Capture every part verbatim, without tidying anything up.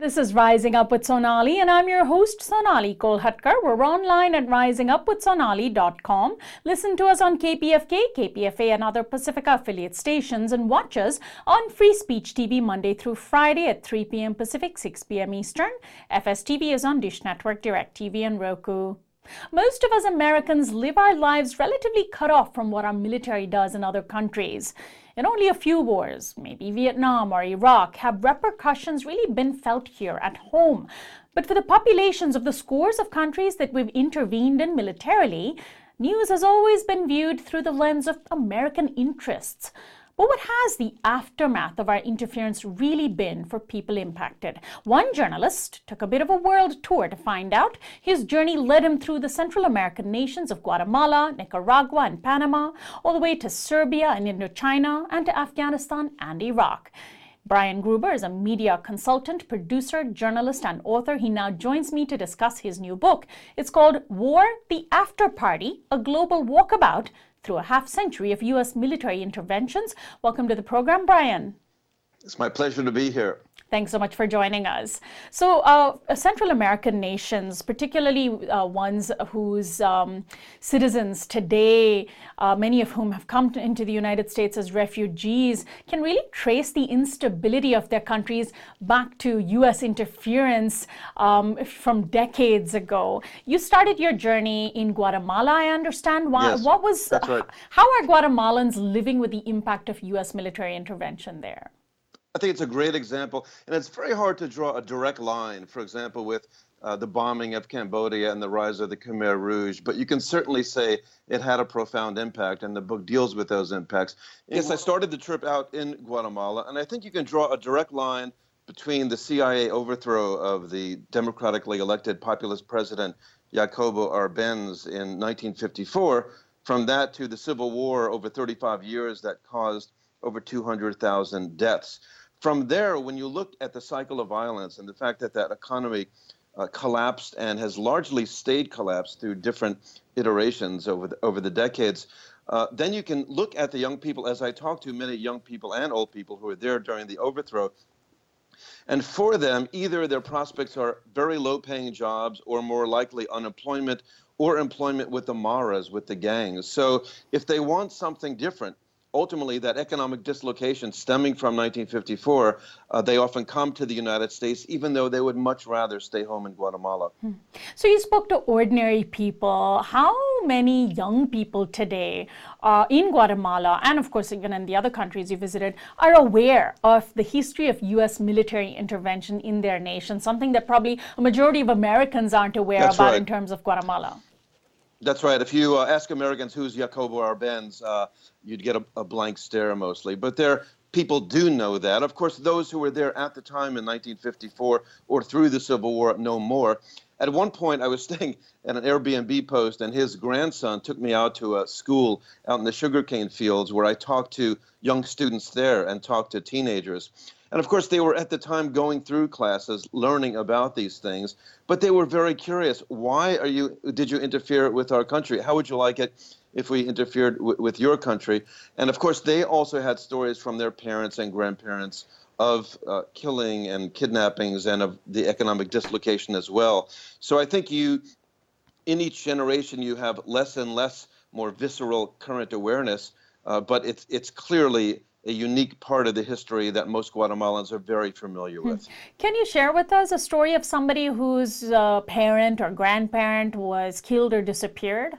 This is Rising Up with Sonali, and I'm your host, Sonali Kolhatkar. We're online at rising up with sonali dot com. Listen to us on K P F K, K P F A, and other Pacifica affiliate stations, and watch us on Free Speech T V Monday through Friday at three p m Pacific, six p m Eastern. F S T V is on Dish Network, DirecTV, and Roku. Most of us Americans live our lives relatively cut off from what our military does in other countries. In only a few wars, maybe Vietnam or Iraq, have repercussions really been felt here at home. But for the populations of the scores of countries that we've intervened in militarily, news has always been viewed through the lens of American interests. But what has the aftermath of our interference really been for people impacted? One journalist took a bit of a world tour to find out. His journey led him through the Central American nations of Guatemala, Nicaragua, and Panama, all the way to Serbia and Indochina, and to Afghanistan and Iraq. Brian Gruber is a media consultant, producer, journalist, and author. He now joins me to discuss his new book. It's called War: The After Party, A Global Walkabout Through a Half Century of U S Military Interventions. Welcome to the program, Brian. It's my pleasure to be here. Thanks so much for joining us. So uh, Central American nations, particularly uh, ones whose um, citizens today, uh, many of whom have come to, into the United States as refugees, can really trace the instability of their countries back to U S interference um, from decades ago. You started your journey in Guatemala, I understand. Why, yes, what was, that's right. How are Guatemalans living with the impact of U S military intervention there? I think it's a great example, and it's very hard to draw a direct line, for example, with uh, the bombing of Cambodia and the rise of the Khmer Rouge, but you can certainly say it had a profound impact, and the book deals with those impacts. Yes, I started the trip out in Guatemala, and I think you can draw a direct line between the C I A overthrow of the democratically elected populist president Jacobo Arbenz in nineteen fifty-four, from that to the Civil War over thirty-five years that caused over two hundred thousand deaths. From there, when you look at the cycle of violence and the fact that that economy uh, collapsed and has largely stayed collapsed through different iterations over the, over the decades, uh, then you can look at the young people, as I talked to many young people and old people who were there during the overthrow, and for them, either their prospects are very low-paying jobs or more likely unemployment or employment with the maras, with the gangs. So if they want something different, ultimately, that economic dislocation stemming from nineteen fifty-four, uh, they often come to the United States, even though they would much rather stay home in Guatemala. Hmm. So you spoke to ordinary people. How many young people today uh, in Guatemala, and of course, even in the other countries you visited, are aware of the history of U S military intervention in their nation, something that probably a majority of Americans aren't aware That's about right. in terms of Guatemala? That's right. If you uh, ask Americans who's Jacobo Arbenz, uh, you'd get a, a blank stare mostly. But there, people do know that. Of course, those who were there at the time in nineteen fifty-four or through the Civil War know more. At one point, I was staying at an Airbnb post, and his grandson took me out to a school out in the sugarcane fields where I talked to young students there and talked to teenagers. And of course, they were at the time going through classes, learning about these things, but they were very curious. Why are you, did you interfere with our country? How would you like it if we interfered w- with your country? And of course, they also had stories from their parents and grandparents of uh, killing and kidnappings and of the economic dislocation as well. So I think you, in each generation, you have less and less more visceral current awareness, uh, but it's it's clearly a unique part of the history that most Guatemalans are very familiar with. Can you share with us a story of somebody whose uh, parent or grandparent was killed or disappeared?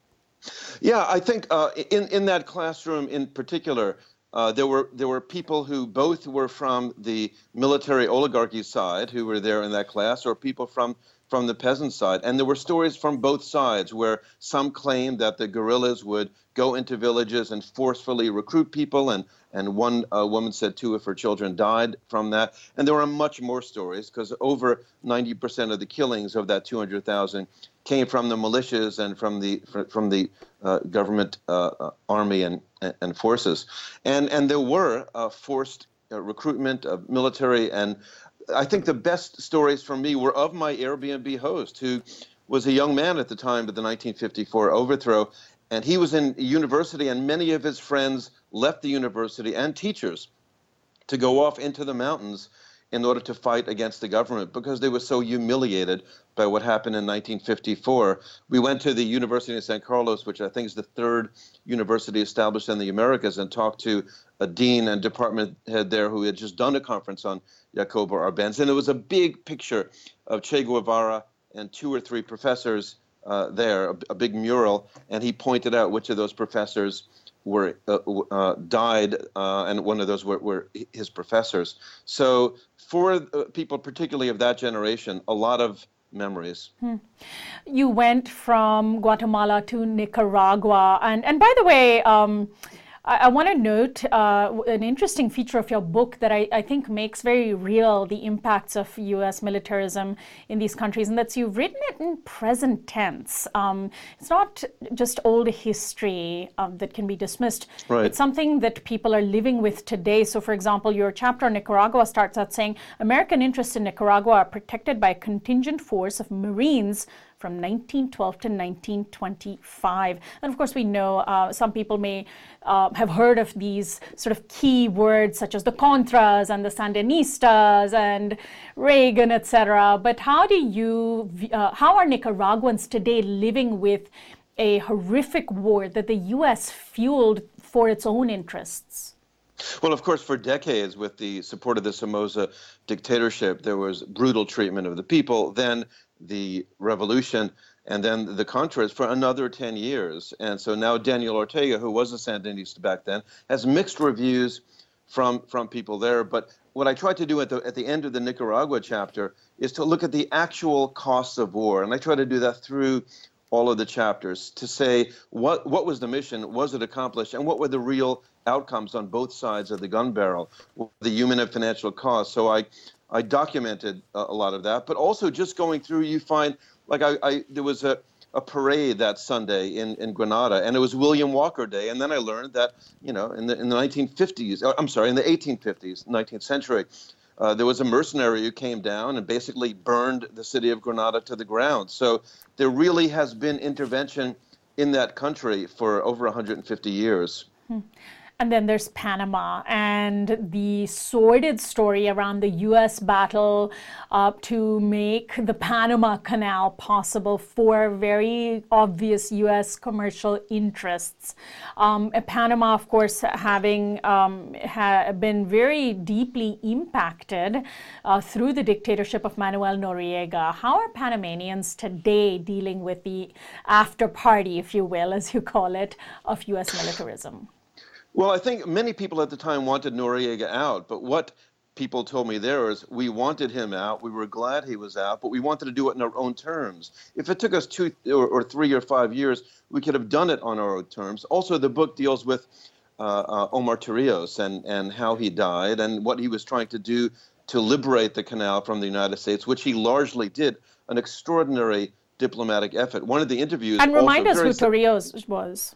Yeah, I think uh, in in that classroom in particular, uh, there were there were people who both were from the military oligarchy side who were there in that class, or people from from the peasant side. And there were stories from both sides where some claimed that the guerrillas would go into villages and forcefully recruit people, and, and one uh, woman said two of her children died from that. And there were much more stories, because over ninety percent of the killings of that two hundred thousand came from the militias and from the from the uh, government uh, army and, and forces. And, and there were uh, forced uh, recruitment of military, and I think the best stories for me were of my Airbnb host, who was a young man at the time of the nineteen fifty-four overthrow, and he was in university, and many of his friends left the university and teachers to go off into the mountains in order to fight against the government because they were so humiliated by what happened in nineteen fifty-four. We went to the University of San Carlos, which I think is the third university established in the Americas, and talked to a dean and department head there who had just done a conference on Jacobo Arbenz. And it was a big picture of Che Guevara and two or three professors uh, there, a, a big mural, and he pointed out which of those professors were uh, uh, died, uh, and one of those were, were his professors. So for uh, people, particularly of that generation, a lot of memories. Hmm. You went from Guatemala to Nicaragua, and and by the way, um, I, I want to note uh, an interesting feature of your book that I, I think makes very real the impacts of U S militarism in these countries, and that's you've written it in present tense. Um, it's not just old history um, that can be dismissed. Right. It's something that people are living with today. So, for example, your chapter on Nicaragua starts out saying, American interests in Nicaragua are protected by a contingent force of Marines from nineteen twelve to nineteen twenty-five. And of course, we know uh, some people may uh, have heard of these sort of key words such as the Contras and the Sandinistas and Reagan, et cetera. But how do you, uh, how are Nicaraguans today living with a horrific war that the U S fueled for its own interests? Well, of course, for decades, with the support of the Somoza dictatorship, there was brutal treatment of the people, then the revolution, and then the Contras for another ten years. And so now Daniel Ortega, who was a Sandinista back then, has mixed reviews from, from people there. But what I tried to do at the, at the end of the Nicaragua chapter is to look at the actual costs of war. And I try to do that through all of the chapters to say what, what was the mission, was it accomplished, and what were the real outcomes on both sides of the gun barrel, the human and financial costs. So I, I documented a, a lot of that, but also just going through, you find, like I, I there was a, a parade that Sunday in, in Granada, and it was William Walker Day, and then I learned that, you know, in the, in the nineteen fifties, I'm sorry, in the eighteen fifties, nineteenth century, Uh, there was a mercenary who came down and basically burned the city of Granada to the ground. So there really has been intervention in that country for over one hundred fifty years. Hmm. And then there's Panama and the sordid story around the U S battle uh, to make the Panama Canal possible for very obvious U S commercial interests. Um, Panama, of course, having um, ha been very deeply impacted uh, through the dictatorship of Manuel Noriega. How are Panamanians today dealing with the after party, if you will, as you call it, of U S militarism? Well, I think many people at the time wanted Noriega out, but what people told me there is we wanted him out, we were glad he was out, but we wanted to do it in our own terms. If it took us two or, or three or five years, we could have done it on our own terms. Also, the book deals with uh, uh, Omar Torrijos and, and how he died and what he was trying to do to liberate the canal from the United States, which he largely did, an extraordinary diplomatic effort. One of the interviews... And remind us who Torrijos was.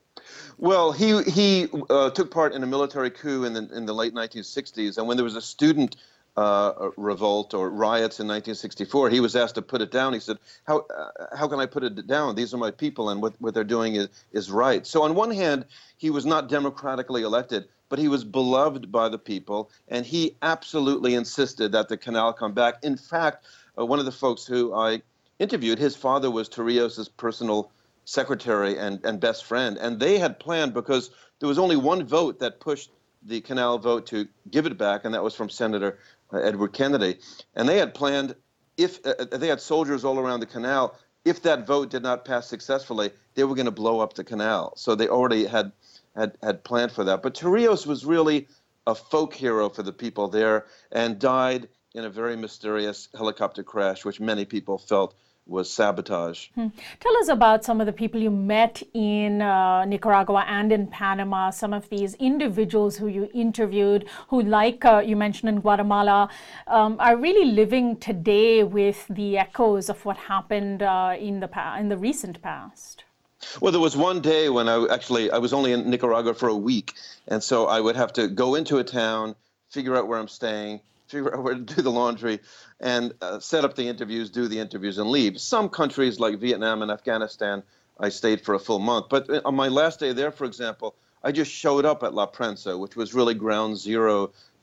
Well, he he uh, took part in a military coup in the in the late nineteen sixties, and when there was a student uh, revolt or riots in nineteen sixty-four, he was asked to put it down. He said, "How uh, how can I put it down? These are my people, and what what they're doing is is right." So on one hand, he was not democratically elected, but he was beloved by the people, and he absolutely insisted that the canal come back. In fact, uh, one of the folks who I interviewed, his father was Torrijos's personal secretary and, and best friend, and they had planned, because there was only one vote that pushed the canal vote to give it back, and that was from Senator uh, Edward Kennedy. And they had planned, if uh, they had soldiers all around the canal, if that vote did not pass successfully, they were going to blow up the canal. So they already had, had, had planned for that. But Torrijos was really a folk hero for the people there and died in a very mysterious helicopter crash, which many people felt was sabotage. Hmm. Tell us about some of the people you met in uh, Nicaragua and in Panama, some of these individuals who you interviewed, who, like uh, you mentioned in Guatemala, um, are really living today with the echoes of what happened uh, in the pa in the recent past. Well, there was one day when I actually, I was only in Nicaragua for a week, and so I would have to go into a town, figure out where I'm staying, figure out where to do the laundry, and uh, set up the interviews, do the interviews, and leave. Some countries like Vietnam and Afghanistan, I stayed for a full month. But on my last day there, for example, I just showed up at La Prensa, which was really ground zero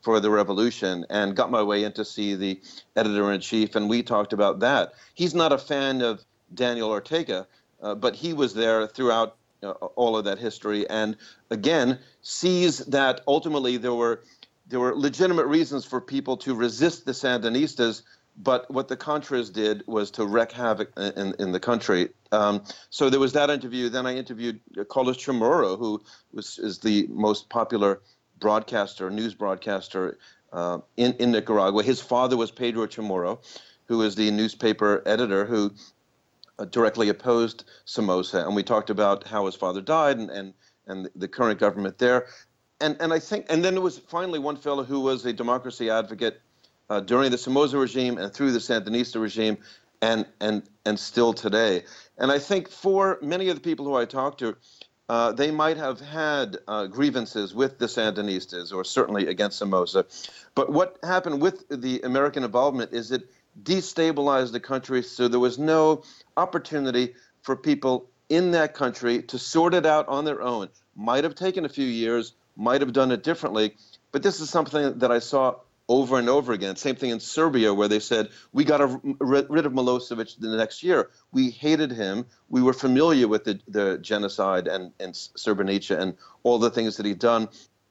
for the revolution, and got my way in to see the editor-in-chief, and we talked about that. He's not a fan of Daniel Ortega, uh, but he was there throughout uh, all of that history, and again, sees that ultimately there were there were legitimate reasons for people to resist the Sandinistas, but what the Contras did was to wreak havoc in, in the country. Um, so there was that interview. Then I interviewed Carlos Chamorro, who was is the most popular broadcaster, news broadcaster uh, in, in Nicaragua. His father was Pedro Chamorro, who is the newspaper editor who uh, directly opposed Somoza. And we talked about how his father died and, and, and the current government there. And, and I think, and then there was finally one fellow who was a democracy advocate uh, during the Somoza regime and through the Sandinista regime, and, and, and still today. And I think for many of the people who I talked to, Uh, they might have had uh, grievances with the Sandinistas, or certainly against Somoza. But what happened with the American involvement is it destabilized the country, so there was no opportunity for people in that country to sort it out on their own. Might have taken a few years, might have done it differently, but this is something that I saw over and over again. Same thing in Serbia, where they said, we got rid of Milosevic the next year. We hated him. We were familiar with the, the genocide and, and Srebrenica and all the things that he'd done.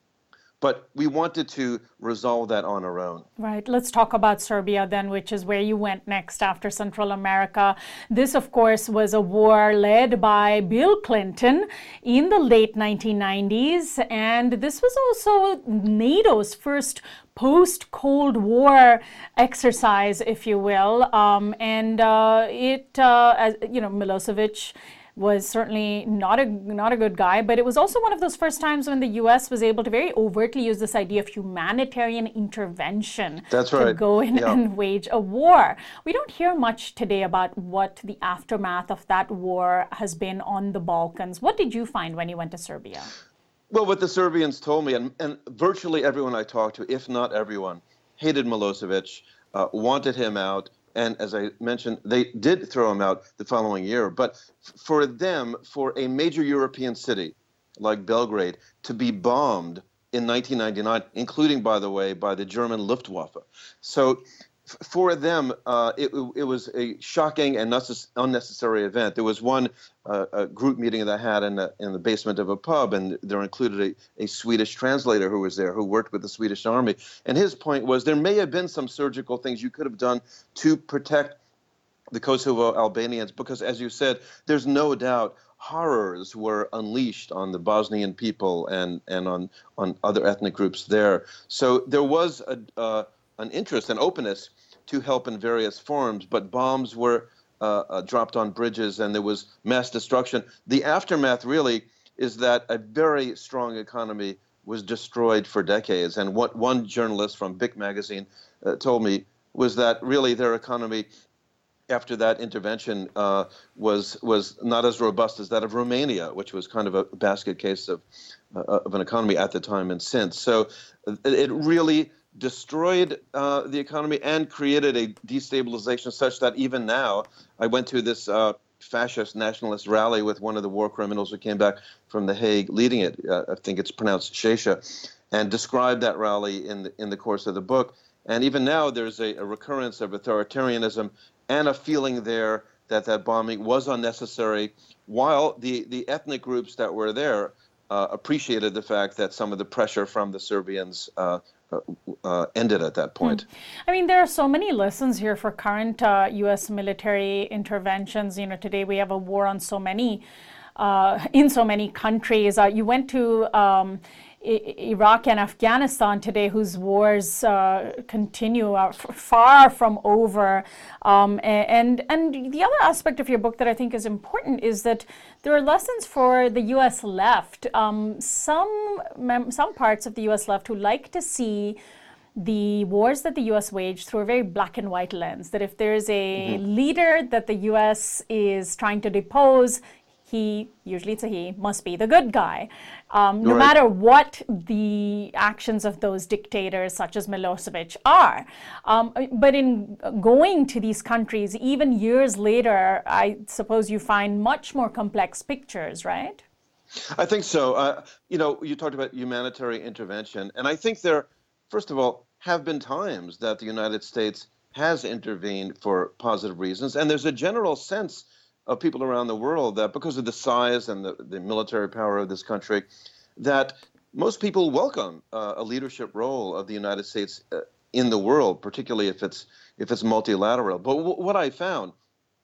But we wanted to resolve that on our own. Right. Let's talk about Serbia then, which is where you went next after Central America. This, of course, was a war led by Bill Clinton in the late nineteen nineties. And this was also NATO's first post-Cold War exercise, if you will. Um, and uh, it, uh, as, you know, Milosevic was certainly not a not a good guy, but it was also one of those first times when the U S was able to very overtly use this idea of humanitarian intervention. That's right. To go in yeah. and wage a war. We don't hear much today about what the aftermath of that war has been on the Balkans. What did you find when you went to Serbia? Well, what the Serbians told me, and, and virtually everyone I talked to, if not everyone, hated Milosevic, uh, wanted him out. And as I mentioned, they did throw him out the following year. But for them, for a major European city like Belgrade to be bombed in nineteen ninety-nine, including, by the way, by the German Luftwaffe. So for them, uh, it, it was a shocking and unnecessary event. There was one uh, a group meeting that I had in the, in the basement of a pub, and there included a, a Swedish translator who was there, who worked with the Swedish army. And his point was there may have been some surgical things you could have done to protect the Kosovo Albanians, because, as you said, there's no doubt horrors were unleashed on the Bosnian people and, and on, on other ethnic groups there. So there was a, uh, an interest and openness to help in various forms, but bombs were uh, uh, dropped on bridges and there was mass destruction. The aftermath really is that a very strong economy was destroyed for decades. And what one journalist from Bic magazine uh, told me was that really their economy after that intervention uh, was was not as robust as that of Romania, which was kind of a basket case of, uh, of an economy at the time and since. So it really destroyed uh, the economy and created a destabilization such that even now, I went to this uh, fascist nationalist rally with one of the war criminals who came back from The Hague leading it. Uh, I think it's pronounced Shesha, and described that rally in the, in the course of the book. And even now, there's a, a recurrence of authoritarianism and a feeling there that that bombing was unnecessary, while the, the ethnic groups that were there uh, appreciated the fact that some of the pressure from the Serbians uh, uh, uh, ended at that point. Mm. I mean, there are so many lessons here for current uh, U S military interventions. You know, today we have a war on so many, uh, in so many countries. Uh, you went to um, Iraq and Afghanistan today, whose wars uh, continue, are f far from over. Um, and, and the other aspect of your book that I think is important is that there are lessons for the U S left. Um, some, mem some parts of the U S left who like to see the wars that the U S waged through a very black and white lens, that if there's a mm-hmm. leader that the U S is trying to depose, he, usually it's a he, must be the good guy. Um, no right. matter what the actions of those dictators, such as Milosevic, are. Um, but in going to these countries, even years later, I suppose you find much more complex pictures, right? I think so. Uh, you know, you talked about humanitarian intervention, and I think there, first of all, have been times that the United States has intervened for positive reasons. And there's a general sense of people around the world that because of the size and the, the military power of this country, that most people welcome uh, a leadership role of the United States uh, in the world, particularly if it's if it's multilateral. But w- what I found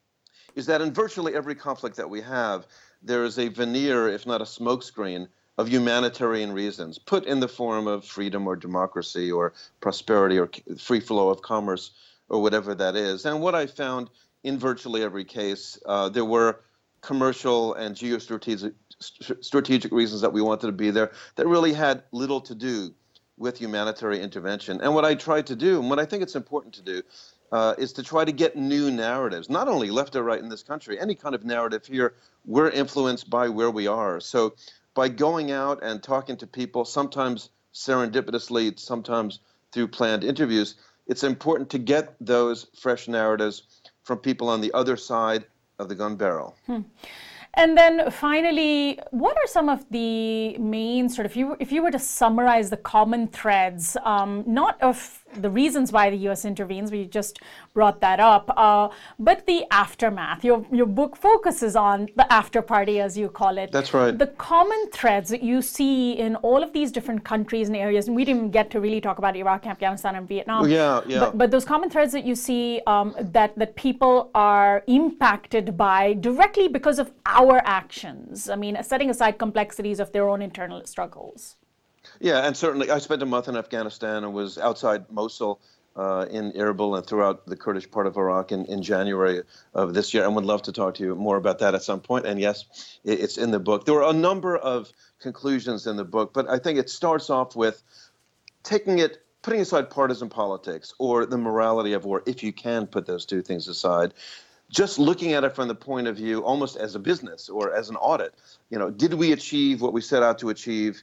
is that in virtually every conflict that we have, there is a veneer, if not a smokescreen, of humanitarian reasons, put in the form of freedom or democracy or prosperity or free flow of commerce or whatever that is. And what I found in virtually every case, uh, there were commercial and geostrategic strategic reasons that we wanted to be there that really had little to do with humanitarian intervention. And what I tried to do, and what I think it's important to do, uh, is to try to get new narratives, not only left or right in this country, any kind of narrative here, we're influenced by where we are. So by going out and talking to people, sometimes serendipitously, sometimes through planned interviews, it's important to get those fresh narratives from people on the other side of the gun barrel. Hmm. And then finally, what are some of the main sort of, if you, if you were to summarize the common threads, um, not of the reasons why the U S intervenes, we just brought that up, uh, but the aftermath. Your, your book focuses on the after party, as you call it. That's right. The common threads that you see in all of these different countries and areas, and we didn't get to really talk about Iraq, Afghanistan, and Vietnam. Oh, yeah, yeah. But, but those common threads that you see um, that, that people are impacted by directly because of our actions. I mean, setting aside complexities of their own internal struggles. Yeah, and certainly I spent a month in Afghanistan and was outside Mosul uh, in Erbil and throughout the Kurdish part of Iraq in, in January of this year, and would love to talk to you more about that at some point. And yes, it, it's in the book. There were a number of conclusions in the book, but I think it starts off with taking it, putting aside partisan politics or the morality of war, if you can put those two things aside, just looking at it from the point of view almost as a business or as an audit. You know, did we achieve what we set out to achieve?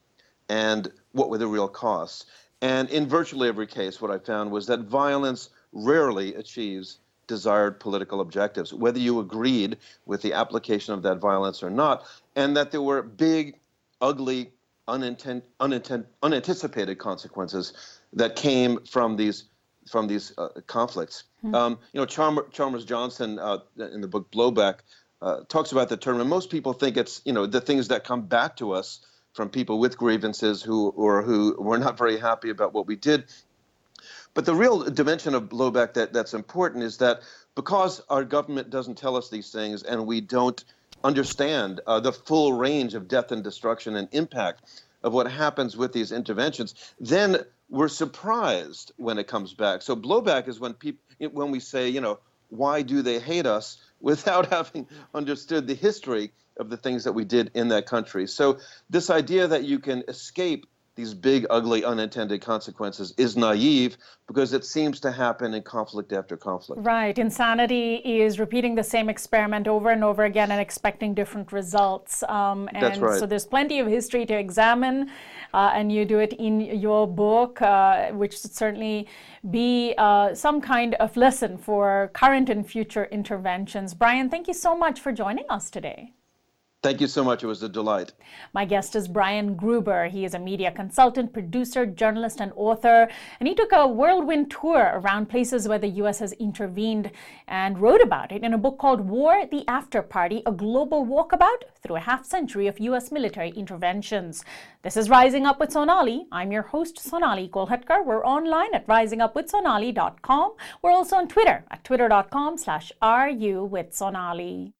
And what were the real costs? And in virtually every case, what I found was that violence rarely achieves desired political objectives, whether you agreed with the application of that violence or not, and that there were big, ugly, unintent, unintent, unanticipated consequences that came from these from these uh, conflicts. Mm-hmm. Um, you know, Chalmers, Chalmers Johnson uh, in the book Blowback uh, talks about the term, and most people think it's, you know, the things that come back to us from people with grievances who or who were not very happy about what we did. But the real dimension of blowback that, that's important is that because our government doesn't tell us these things and we don't understand uh, the full range of death and destruction and impact of what happens with these interventions, then we're surprised when it comes back. So blowback is when people, when we say, you know, why do they hate us, without having understood the history of the things that we did in that country. So this idea that you can escape these big, ugly, unintended consequences is naive because it seems to happen in conflict after conflict. Right. Insanity is repeating the same experiment over and over again and expecting different results. Um, and That's right. So there's plenty of history to examine, uh, and you do it in your book, uh, which should certainly be uh, some kind of lesson for current and future interventions. Brian, thank you so much for joining us today. Thank you so much. It was a delight. My guest is Brian Gruber. He is a media consultant, producer, journalist, and author. And he took a whirlwind tour around places where the U S has intervened and wrote about it in a book called War, the After Party, A Global Walkabout Through a Half Century of U S Military Interventions. This is Rising Up with Sonali. I'm your host, Sonali Kolhatkar. We're online at rising up with sonali dot com. We're also on Twitter at twitter dot com slash ru with Sonali.